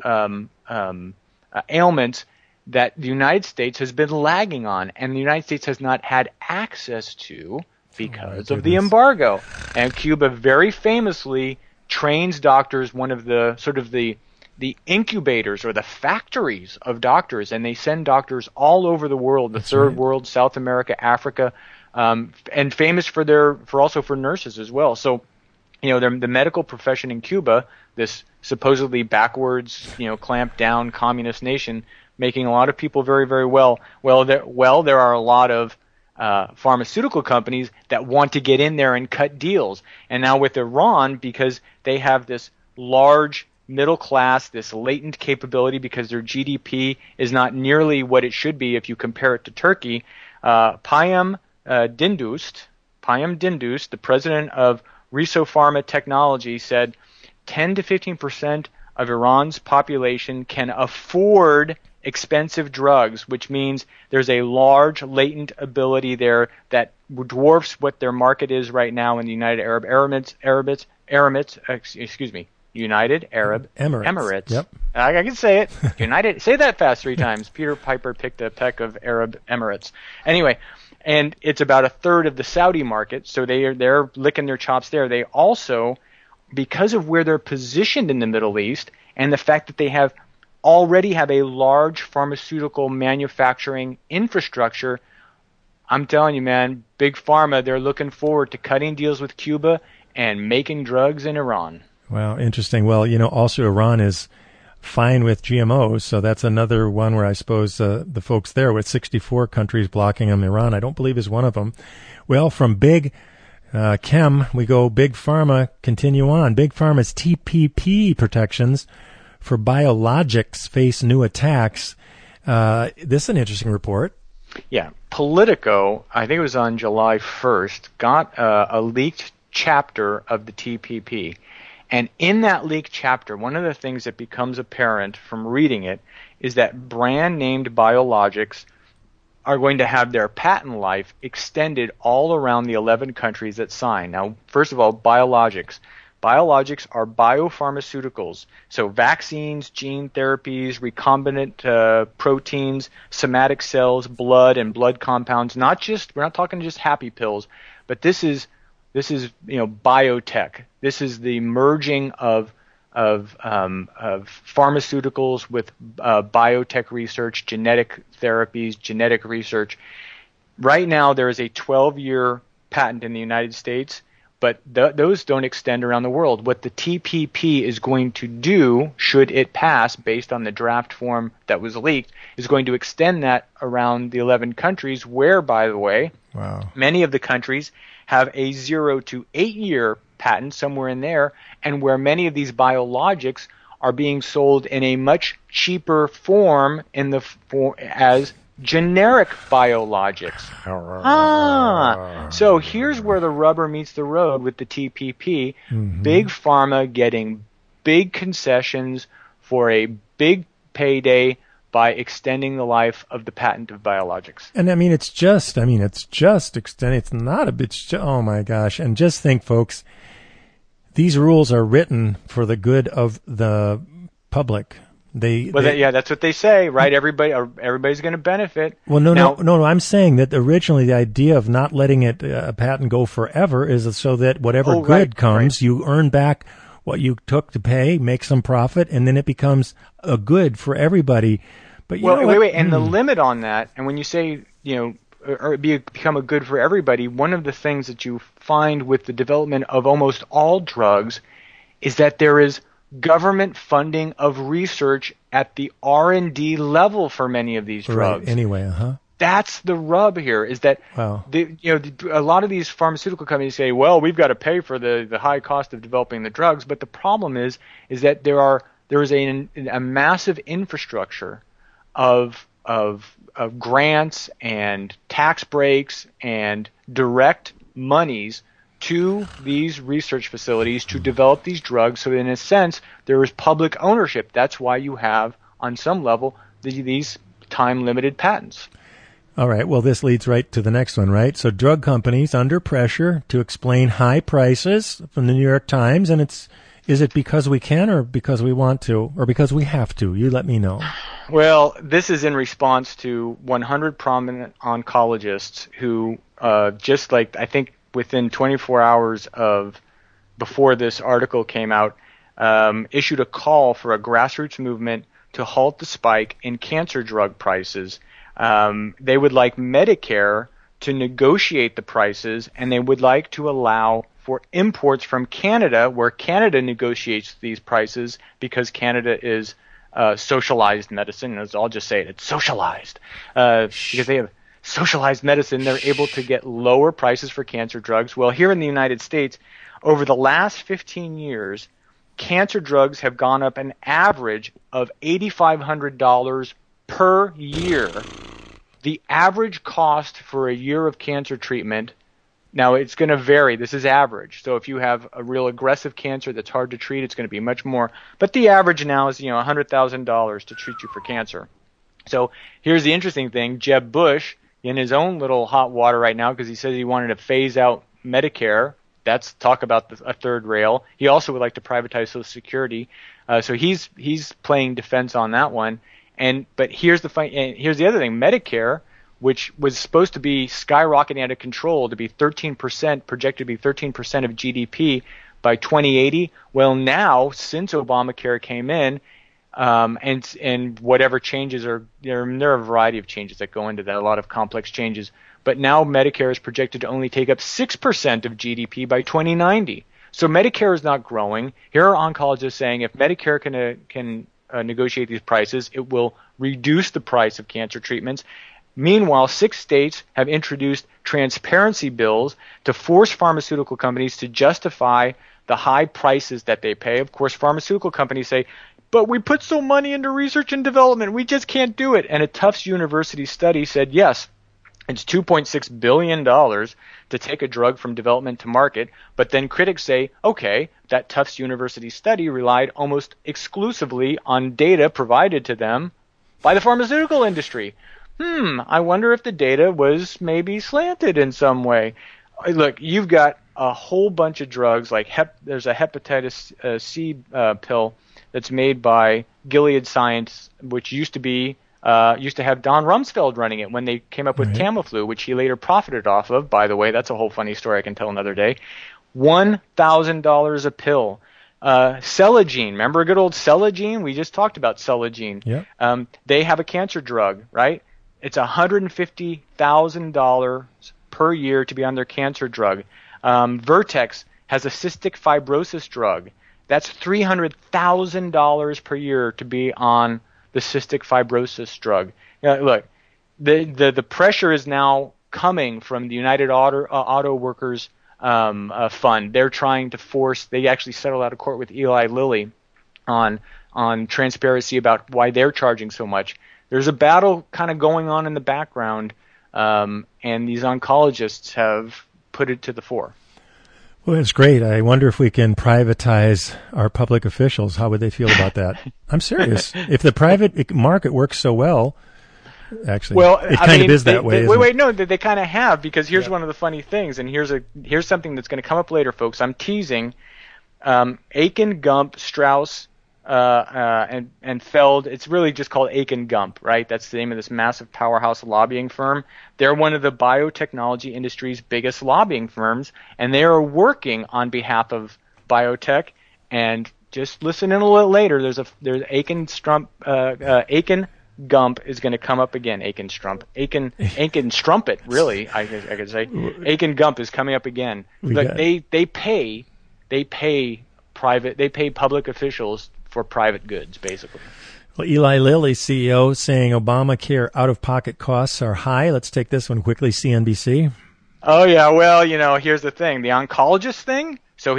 ailments that the United States has been lagging on, and the United States has not had access to because of the embargo. And Cuba very famously trains doctors, one of the sort of the incubators or the factories of doctors, and they send doctors all over the world, the third world, South America, Africa, and famous for nurses as well. So, you know, the medical profession in Cuba, this supposedly backwards, you know, clamped down communist nation, making a lot of people very, very well. There are a lot of pharmaceutical companies that want to get in there and cut deals. And now with Iran, because they have this large middle class, this latent capability, because their GDP is not nearly what it should be if you compare it to Turkey. Payam Dindust, the president of Risopharma Technology, said 10 to 15% of Iran's population can afford expensive drugs, which means there's a large latent ability there that dwarfs what their market is right now in the United Arab Emirates. Yep. I can say it. United. Say that fast 3 times. Peter Piper picked a peck of Arab Emirates. Anyway, and it's about a third of the Saudi market, so they're licking their chops there. They also, because of where they're positioned in the Middle East and the fact that they already have a large pharmaceutical manufacturing infrastructure, I'm telling you, man, Big Pharma, they're looking forward to cutting deals with Cuba and making drugs in Iran. Wow, interesting. Well, you know, also Iran is fine with GMOs. So that's another one where I suppose the folks there with 64 countries blocking them, Iran, I don't believe is one of them. Well, from big chem, we go big pharma, continue on. Big pharma's TPP protections for biologics face new attacks. This is an interesting report. Yeah. Politico, I think it was on July 1st, got a leaked chapter of the TPP. And in that leaked chapter, one of the things that becomes apparent from reading it is that brand-named biologics are going to have their patent life extended all around the 11 countries that sign. Now, first of all, biologics. Biologics are biopharmaceuticals, so vaccines, gene therapies, recombinant proteins, somatic cells, blood and blood compounds. We're not talking just happy pills, but this is biotech. This is the merging of pharmaceuticals with biotech research, genetic therapies, genetic research. Right now, there is a 12-year patent in the United States, but those don't extend around the world. What the TPP is going to do, should it pass, based on the draft form that was leaked, is going to extend that around the 11 countries, where, by the way, many of the countries have a 0 to 8 year patent, somewhere in there, and where many of these biologics are being sold in a much cheaper form as generic biologics. So here's where the rubber meets the road with the TPP. Mm-hmm. Big pharma getting big concessions for a big payday by extending the life of the patent of biologics. And it's just extending. It's not a bit, oh my gosh. And just think, folks, these rules are written for the good of the public. That's what they say, right? Everybody's going to benefit. Well, no. I'm saying that originally the idea of not letting a patent go forever is so that whatever good comes, you earn back what you took to pay, make some profit, and then it becomes a good for everybody. But wait, and the limit on that, and when you say become a good for everybody, one of the things that you find with the development of almost all drugs is that there is government funding of research at the R&D level for many of these drugs. Right. Anyway, That's the rub here, is that a lot of these pharmaceutical companies say, well, we've got to pay for the high cost of developing the drugs, but the problem is that there is a massive infrastructure of grants and tax breaks and direct monies to these research facilities to develop these drugs. So in a sense, there is public ownership. That's why you have, on some level, these time-limited patents. All right. Well, this leads right to the next one, right? So drug companies under pressure to explain high prices from the New York Times. And is it because we can, or because we want to, or because we have to? You let me know. Well, this is in response to 100 prominent oncologists who, just like, I think, within 24 hours before this article came out, issued a call for a grassroots movement to halt the spike in cancer drug prices. They would like Medicare to negotiate the prices, and they would like to allow for imports from Canada, where Canada negotiates these prices because Canada is socialized medicine. I'll just say it, it's socialized. Because they have socialized medicine, they're able to get lower prices for cancer drugs. Well, here in the United States, over the last 15 years, cancer drugs have gone up an average of $8,500 per year. The average cost for a year of cancer treatment, now it's going to vary. This is average. So if you have a real aggressive cancer that's hard to treat, it's going to be much more. But the average now is, $100,000 to treat you for cancer. So here's the interesting thing. Jeb Bush, in his own little hot water right now, because he says he wanted to phase out Medicare. That's talk about a third rail. He also would like to privatize Social Security. So he's playing defense on that one. But here's the other thing. Medicare, which was supposed to be skyrocketing out of control to be 13%, projected to be 13% of GDP by 2080. Well, now, since Obamacare came in, and whatever changes there are a variety of changes that go into that, a lot of complex changes. But now Medicare is projected to only take up 6% of GDP by 2090. So Medicare is not growing. Here are oncologists saying if Medicare can negotiate these prices. It will reduce the price of cancer treatments. Meanwhile, 6 states have introduced transparency bills to force pharmaceutical companies to justify the high prices that they pay. Of course, pharmaceutical companies say, but we put so money into research and development, we just can't do it. And a Tufts University study said, yes, it's $2.6 billion to take a drug from development to market. But then critics say, okay, that Tufts University study relied almost exclusively on data provided to them by the pharmaceutical industry. I wonder if the data was maybe slanted in some way. Look, you've got a whole bunch of drugs, like there's a hepatitis C pill that's made by Gilead Science, which used to have Don Rumsfeld running it when they came up with Tamiflu, which he later profited off of. By the way, that's a whole funny story I can tell another day. $1,000 a pill. Celagene, remember good old Celagene? We just talked about Celagene. Yep. They have a cancer drug, right? It's $150,000 per year to be on their cancer drug. Vertex has a cystic fibrosis drug. That's $300,000 per year to be on the cystic fibrosis drug. Look, the pressure is now coming from the United Auto Workers Fund. They're trying to force. They actually settled out of court with Eli Lilly on transparency about why they're charging so much. There's a battle kind of going on in the background, and these oncologists have put it to the fore. Well, it's great. I wonder if we can privatize our public officials. How would they feel about that? I'm serious. If the private market works so well, actually, it kind of is that way. No, they kind of have, because here's one of the funny things, and here's something that's going to come up later, folks. I'm teasing. Aiken, Gump, Strauss, and Feld. It's really just called Aiken Gump, right? That's the name of this massive powerhouse lobbying firm. They're one of the biotechnology industry's biggest lobbying firms, and they are working on behalf of biotech. And just listen in a little later. There's Aiken Gump is going to come up again. Aiken Strumpet, really. I could say Aiken Gump is coming up again. Look, they pay public officials for private goods, basically. Well, Eli Lilly, CEO, saying Obamacare out-of-pocket costs are high. Let's take this one quickly, CNBC. Oh, yeah. Well, here's the thing. The oncologist thing.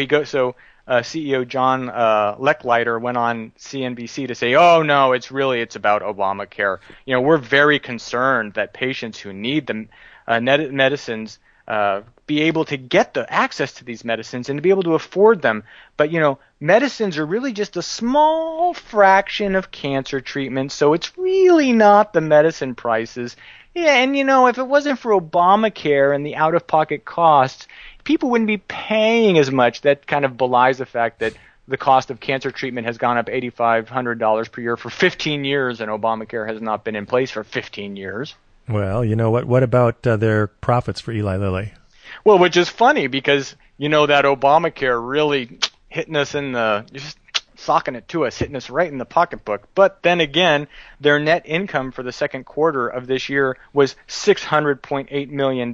CEO John Lechleiter went on CNBC to say, oh, no, it's about Obamacare. We're very concerned that patients who need the medicines be able to get the access to these medicines and to be able to afford them. But, medicines are really just a small fraction of cancer treatment, so it's really not the medicine prices. Yeah, and, if it wasn't for Obamacare and the out-of-pocket costs, people wouldn't be paying as much. That kind of belies the fact that the cost of cancer treatment has gone up $8,500 per year for 15 years, and Obamacare has not been in place for 15 years. Well, you know what? What about their profits for Eli Lilly? Well, which is funny because, that Obamacare really hitting us just socking it to us, hitting us right in the pocketbook. But then again, their net income for the second quarter of this year was $600.8 million.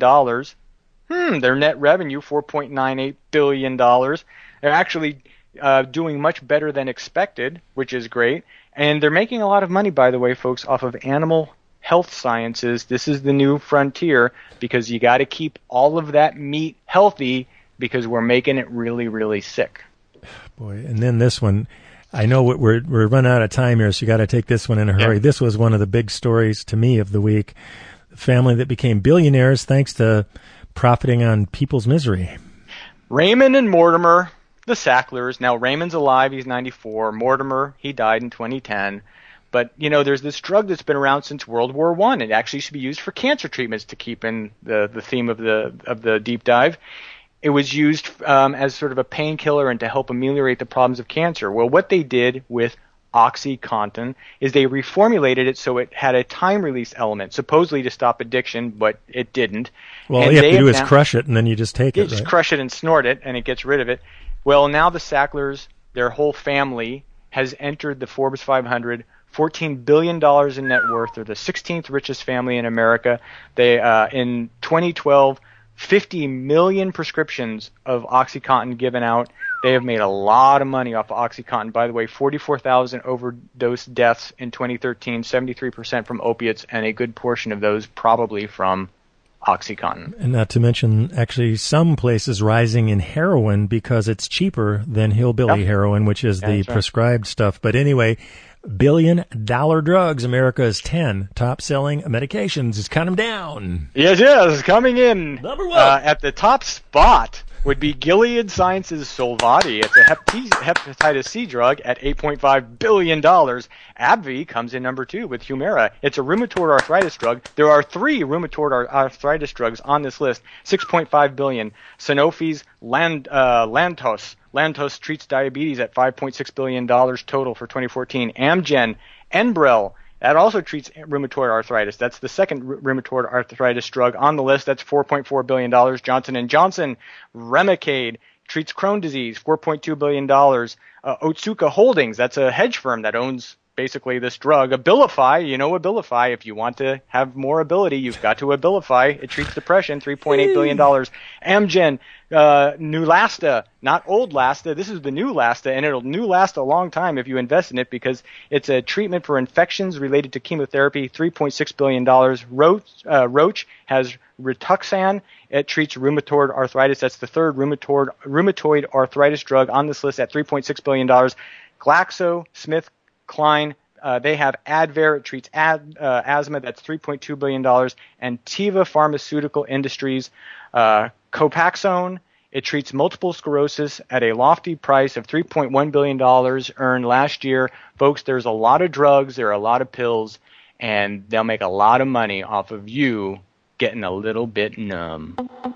Their net revenue, $4.98 billion. They're actually doing much better than expected, which is great. And they're making a lot of money, by the way, folks, off of animal health sciences. This is the new frontier, because you got to keep all of that meat healthy because we're making it really, really sick. Boy, and then this one, I know we're running out of time here, so you got to take this one in a hurry. Yeah. This was one of the big stories to me of the week. The family that became billionaires thanks to profiting on people's misery. Raymond and Mortimer, the Sacklers. Now, Raymond's alive. He's 94. Mortimer, he died in 2010. But, there's this drug that's been around since World War I. It actually should be used for cancer treatments, to keep in the theme of the deep dive. It was used as sort of a painkiller and to help ameliorate the problems of cancer. Well, what they did with OxyContin is they reformulated it so it had a time release element, supposedly to stop addiction, but it didn't. Well, all you have to do is crush it, and then you just take it, right? Just crush it and snort it, and it gets rid of it. Well, now the Sacklers, their whole family, has entered the Forbes 500, $14 billion in net worth. They're the 16th richest family in America. They in 2012, 50 million prescriptions of OxyContin given out. They have made a lot of money off of OxyContin. By the way, 44,000 overdose deaths in 2013, 73% from opiates, and a good portion of those probably from OxyContin. And not to mention, actually, some places rising in heroin because it's cheaper than hillbilly heroin, which is the prescribed stuff. But anyway, billion-dollar drugs. America's 10 top-selling medications. Just count them down. Yes, coming in. Number one. At the top spot would be Gilead Sciences Solvati. It's a hepatitis C drug at $8.5 billion. AbbVie comes in number 2 with Humira. It's a rheumatoid arthritis drug. There are 3 rheumatoid arthritis drugs on this list, $6.5 billion. Sanofi's Lantus. Lantus treats diabetes at $5.6 billion total for 2014. Amgen, Enbrel, that also treats rheumatoid arthritis. That's the second rheumatoid arthritis drug on the list. That's $4.4 billion. Johnson & Johnson, Remicade, treats Crohn's disease, $4.2 billion. Otsuka Holdings, that's a hedge firm that owns basically this drug. Abilify, you know Abilify. If you want to have more ability, you've got to Abilify. It treats depression, $3.8 billion. Amgen, Neulasta, not old Lasta. This is the new Lasta, and it'll new last a long time if you invest in it because it's a treatment for infections related to chemotherapy, $3.6 billion. Roche has Rituxan. It treats rheumatoid arthritis. That's the third rheumatoid arthritis drug on this list at $3.6 billion. GlaxoSmithKline, they have Advair. It treats asthma. That's $3.2 billion. And Teva Pharmaceutical Industries, Copaxone. It treats multiple sclerosis at a lofty price of $3.1 billion earned last year. Folks, there's a lot of drugs, there are a lot of pills, and they'll make a lot of money off of you getting a little bit numb.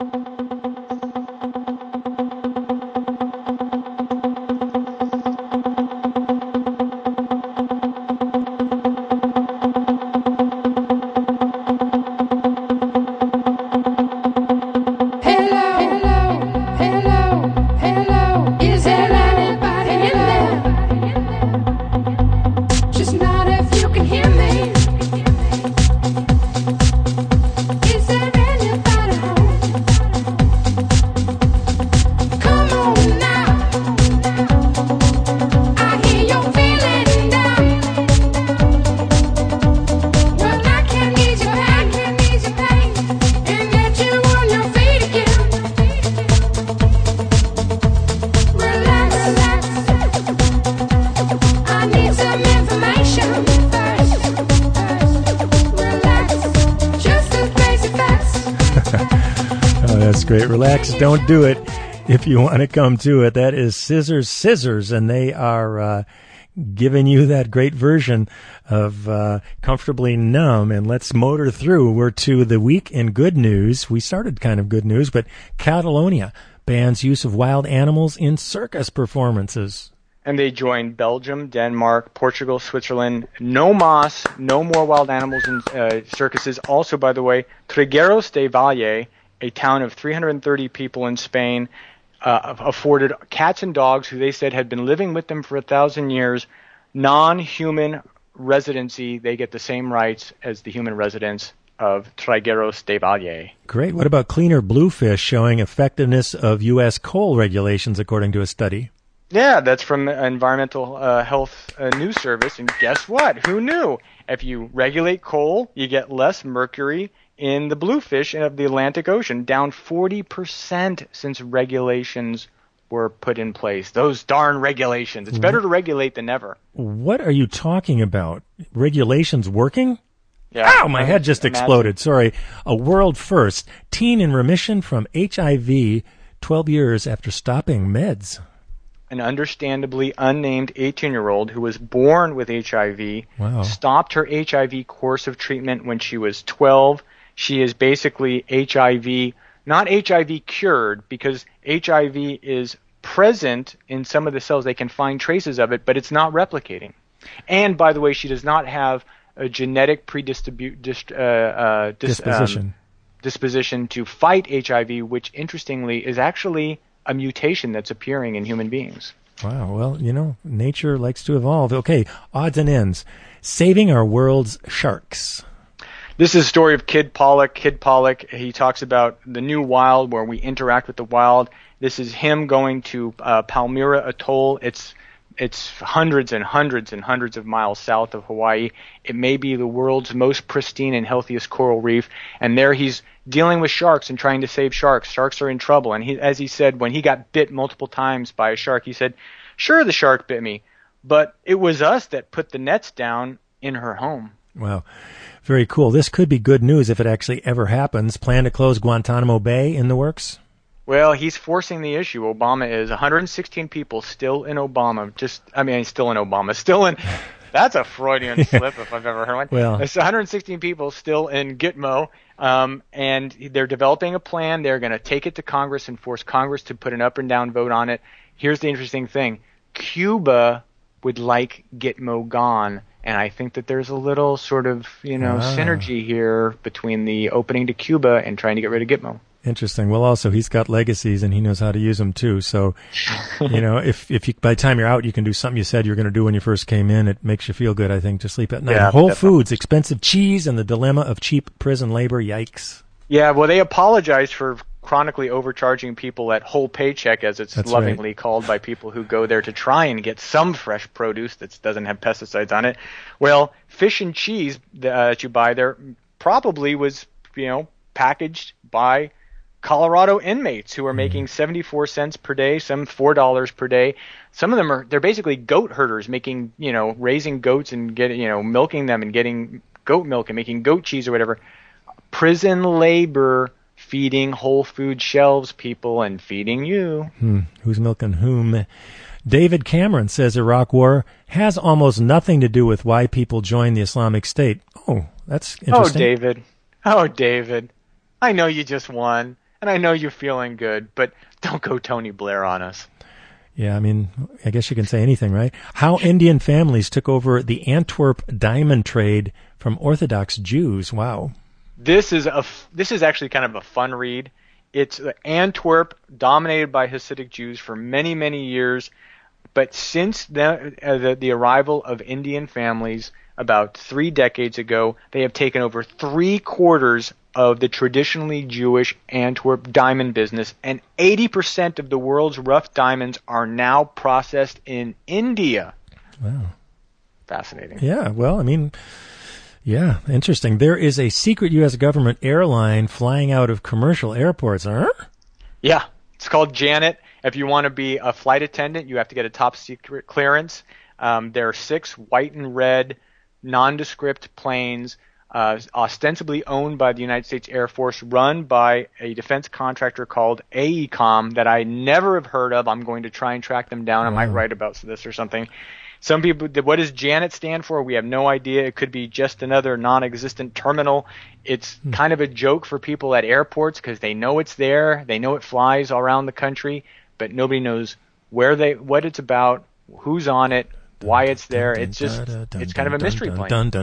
Great. Relax. Don't do it if you want to come to it. That is Scissors, and they are giving you that great version of Comfortably Numb. And let's motor through. We're to the week in good news. We started kind of good news, but Catalonia bans use of wild animals in circus performances. And they joined Belgium, Denmark, Portugal, Switzerland. No moss, no more wild animals in circuses. Also, by the way, Trigueros de Valle, a town of 330 people in Spain, afforded cats and dogs who they said had been living with them for 1,000 years, non-human residency. They get the same rights as the human residents of Trigueros de Valle. Great. What about cleaner bluefish showing effectiveness of U.S. coal regulations, according to a study? Yeah, that's from Environmental Health News Service. And guess what? Who knew? If you regulate coal, you get less mercury in the bluefish of the Atlantic Ocean, down 40% since regulations were put in place. Those darn regulations. It's better to regulate than never. What are you talking about? Regulations working? Yeah. Ow, my head just exploded. Sorry. A world first. Teen in remission from HIV 12 years after stopping meds. An understandably unnamed 18-year-old who was born with HIV stopped her HIV course of treatment when she was 12. She is basically HIV, not HIV cured, because HIV is present in some of the cells. They can find traces of it, but it's not replicating. And, by the way, she does not have a genetic disposition to fight HIV, which, interestingly, is actually a mutation that's appearing in human beings. Wow. Well, you know, nature likes to evolve. Okay, odds and ends. Saving our world's sharks. This is a story of Kid Pollock. Kid Pollock, he talks about the new wild where we interact with the wild. This is him going to Palmyra Atoll. It's hundreds and hundreds and hundreds of miles south of Hawaii. It may be the world's most pristine and healthiest coral reef. And there he's dealing with sharks and trying to save sharks. Sharks are in trouble. And as he said, when he got bit multiple times by a shark, he said, "Sure, the shark bit me, but it was us that put the nets down in her home." Wow. Very cool. This could be good news if it actually ever happens. Plan to close Guantanamo Bay in the works? Well, he's forcing the issue. Obama is 116 people still in Obama. Still in. That's a Freudian slip if I've ever heard one. Well, it's 116 people still in Gitmo, and they're developing a plan. They're going to take it to Congress and force Congress to put an up and down vote on it. Here's the interesting thing: Cuba would like Gitmo gone. And I think that there's a little sort of, synergy here between the opening to Cuba and trying to get rid of Gitmo. Interesting. Well, also, he's got legacies, and he knows how to use them, too. So, if you, by the time you're out, you can do something you said you were going to do when you first came in. It makes you feel good, I think, to sleep at night. Yeah, Whole Foods, expensive cheese, and the dilemma of cheap prison labor. Yikes. Yeah, well, they apologized for chronically overcharging people at Whole Paycheck, as it's lovingly called by people who go there to try and get some fresh produce that doesn't have pesticides on it. Well, fish and cheese that you buy there probably was, packaged by Colorado inmates who are making 74 cents per day, some $4 per day. Some of them they're basically goat herders making, raising goats and getting, milking them and getting goat milk and making goat cheese or whatever. Prison labor feeding Whole Food shelves, people, and feeding you. Who's milking whom? David Cameron says Iraq War has almost nothing to do with why people join the Islamic State. Oh, that's interesting. Oh, David. I know you just won, and I know you're feeling good, but don't go Tony Blair on us. Yeah, I mean, I guess you can say anything, right? How Indian families took over the Antwerp diamond trade from Orthodox Jews. Wow. This is actually kind of a fun read. It's Antwerp, dominated by Hasidic Jews for many, many years, but since the arrival of Indian families about 3 decades ago, they have taken over 3/4 of the traditionally Jewish Antwerp diamond business, and 80% of the world's rough diamonds are now processed in India. Wow. Fascinating. Yeah, well, I mean, yeah, interesting. There is a secret U.S. government airline flying out of commercial airports, huh? Yeah, it's called Janet. If you want to be a flight attendant, you have to get a top secret clearance. There are 6 white and red nondescript planes ostensibly owned by the United States Air Force, run by a defense contractor called AECOM that I never have heard of. I'm going to try and track them down. I might write about this or something. Some people, what does Janet stand for? We have no idea. It could be just another non-existent terminal. It's kind of a joke for people at airports because they know it's there. They know it flies all around the country, but nobody knows what it's about, who's on it, why it's there. It's kind of a mystery plane.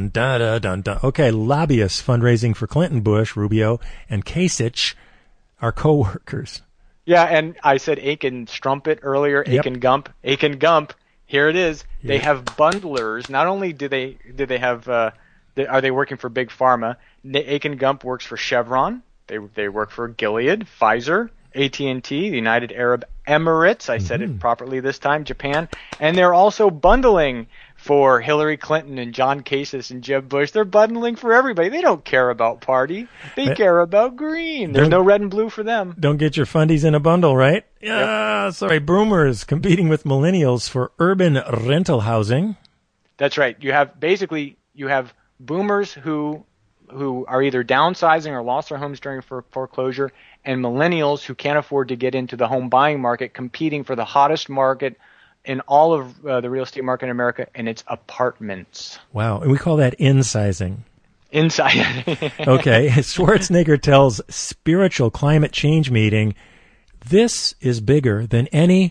Okay, lobbyists fundraising for Clinton, Bush, Rubio, and Kasich are co-workers. Yeah, and I said Aiken Strumpet earlier, Aiken Gump. Aiken Gump, here it is. Yeah. They have bundlers. Not only do they have are they working for Big Pharma, Aiken Gump works for Chevron. They work for Gilead, Pfizer, AT&T, the United Arab Emirates, I said it properly this time, Japan, and they're also bundling for Hillary Clinton and John Kasich and Jeb Bush. They're bundling for everybody. They don't care about party. They care about green. There's no red and blue for them. Don't get your fundies in a bundle, right? Yeah, yep. Sorry, boomers competing with millennials for urban rental housing. That's right. You have boomers who are either downsizing or lost their homes during foreclosure, and millennials who can't afford to get into the home buying market, competing for the hottest market in all of the real estate market in America, and it's apartments. Wow, and we call that insizing. Inside. Okay, Schwarzenegger tells Spiritual Climate Change Meeting, this is bigger than any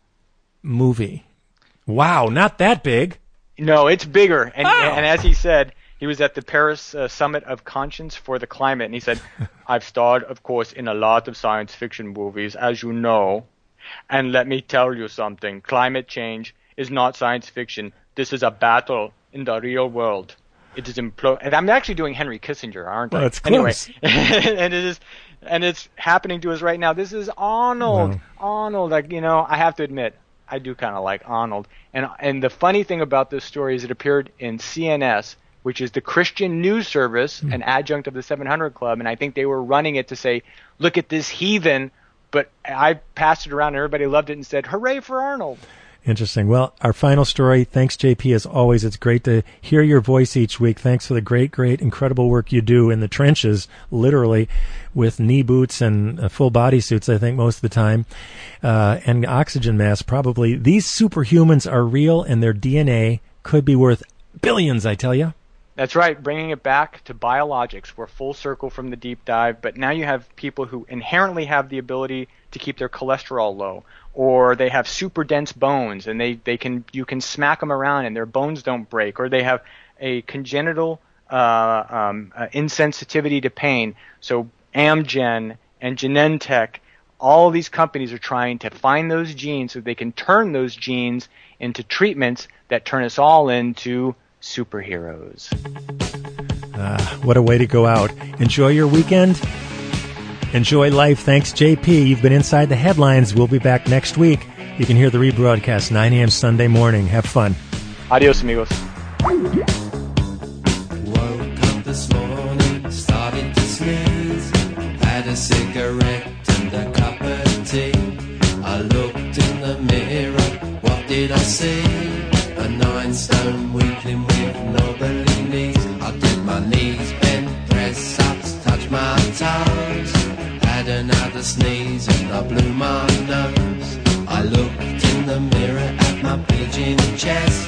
movie. Wow, not that big. No, it's bigger. And as he said, he was at the Paris Summit of Conscience for the Climate, and he said, I've starred, of course, in a lot of science fiction movies, as you know, and let me tell you something. Climate change is not science fiction. This is a battle in the real world. It just imploded. And I'm actually doing Henry Kissinger, aren't I? Well, it's close. Anyway, and it's happening to us right now. This is Arnold. Wow. Arnold, like, I have to admit, I do kind of like Arnold. And the funny thing about this story is it appeared in CNS, which is the Christian news service, an adjunct of the 700 Club, and I think they were running it to say, look at this heathen, but I passed it around and everybody loved it and said, hooray for Arnold. Interesting. Well, our final story. Thanks, JP, as always. It's great to hear your voice each week. Thanks for the great, incredible work you do in the trenches, literally, with knee boots and full body suits, I think, most of the time, and oxygen masks, probably. These superhumans are real, and their DNA could be worth billions, I tell you. That's right, bringing it back to biologics. We're full circle from the deep dive, but now you have people who inherently have the ability to keep their cholesterol low, or they have super dense bones, and you can smack them around and their bones don't break, or they have a congenital insensitivity to pain. So Amgen and Genentech, all these companies are trying to find those genes so they can turn those genes into treatments that turn us all into superheroes. What a way to go out. Enjoy your weekend. Enjoy life. Thanks, JP. You've been Inside the Headlines. We'll be back next week. You can hear the rebroadcast 9 a.m. Sunday morning. Have fun. Adios, amigos. Woke up this morning, started to sneeze. Had a cigarette and a cup of tea. I looked in the mirror. What did I see? A 9-stone weakling with knobbly knees. I did my knees bend, press ups, touch my toes. Had another sneeze and I blew my nose. I looked in the mirror at my pigeon chest.